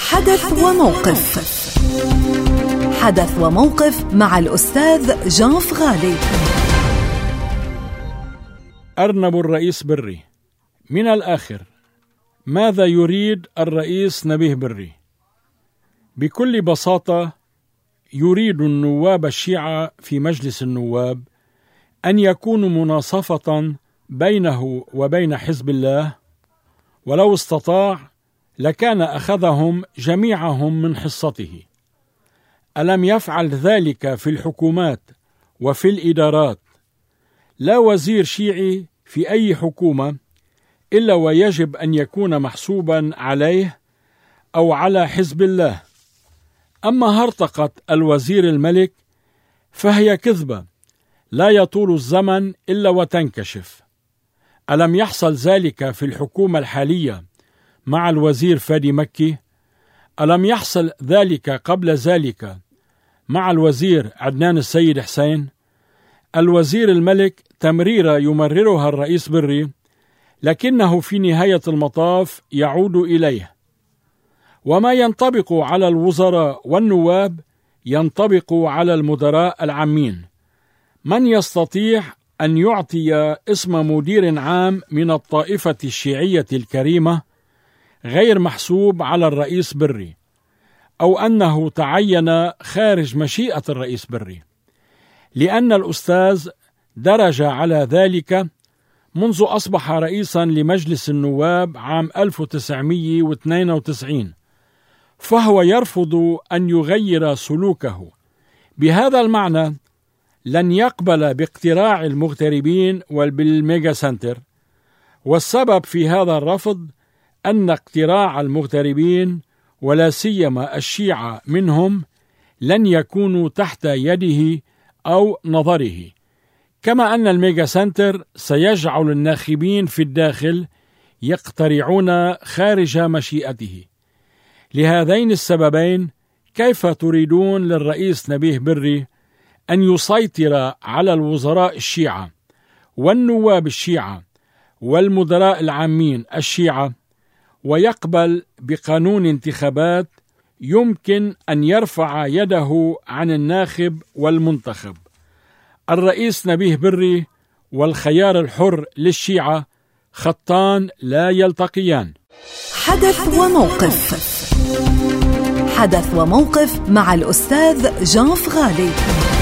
حدث وموقف. حدث وموقف مع الأستاذ جان فغالي. أرنب الرئيس بري. من الآخر، ماذا يريد الرئيس نبيه بري؟ بكل بساطة يريد النواب الشيعة في مجلس النواب أن يكونوا مناصفة بينه وبين حزب الله، ولو استطاع لكان أخذهم جميعهم من حصته. ألم يفعل ذلك في الحكومات وفي الإدارات؟ لا وزير شيعي في أي حكومة إلا ويجب أن يكون محسوبا عليه أو على حزب الله. أما هرطقة الوزير الملك فهي كذبة لا يطول الزمن إلا وتنكشف. ألم يحصل ذلك في الحكومة الحالية مع الوزير فادي مكي؟ ألم يحصل ذلك قبل ذلك مع الوزير عدنان السيد حسين؟ الوزير الملك تمريرة يمررها الرئيس بري، لكنه في نهاية المطاف يعود إليه. وما ينطبق على الوزراء والنواب ينطبق على المدراء العامين. من يستطيع أن يعطي اسم مدير عام من الطائفة الشيعية الكريمة غير محسوب على الرئيس بري، أو أنه تعين خارج مشيئة الرئيس بري؟ لأن الأستاذ درج على ذلك منذ أصبح رئيسا لمجلس النواب عام 1992، فهو يرفض أن يغير سلوكه. بهذا المعنى لن يقبل باقتراع المغتربين وبالميجا سنتر، والسبب في هذا الرفض أن اقتراع المغتربين ولا سيما الشيعة منهم لن يكونوا تحت يده أو نظره، كما أن الميجا سنتر سيجعل الناخبين في الداخل يقترعون خارج مشيئته. لهذين السببين كيف تريدون للرئيس نبيه بري أن يسيطر على الوزراء الشيعة والنواب الشيعة والمدراء العامين الشيعة ويقبل بقانون انتخابات يمكن أن يرفع يده عن الناخب والمنتخب؟ الرئيس نبيه بري والخيار الحر للشيعة خطان لا يلتقيان. حدث وموقف. حدث وموقف مع الأستاذ جان فغالي.